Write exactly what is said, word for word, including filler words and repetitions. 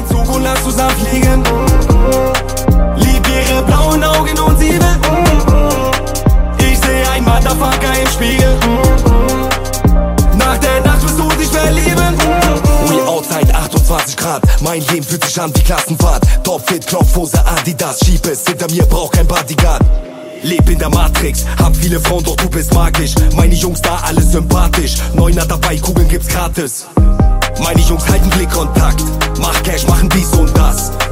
einen Zug und lass zusammen fliegen. Lieb ihre blauen Augen und sie will. Ich seh ein Motherfucker im Spiegel. Nach der Nacht wirst du dich verlieben. We outside, achtundzwanzig Grad. Mein Leben fühlt sich an wie Klassenfahrt. Topfit, Knopfhose, Adidas. Schieb es hinter mir, brauch kein Bodyguard. Leb in der Matrix, hab viele Frauen, doch du bist magisch. Meine Jungs da, alles sympathisch. Neuner dabei, Kugeln gibt's gratis. Meine Jungs halten Blickkontakt. Mach Cash, machen dies und das.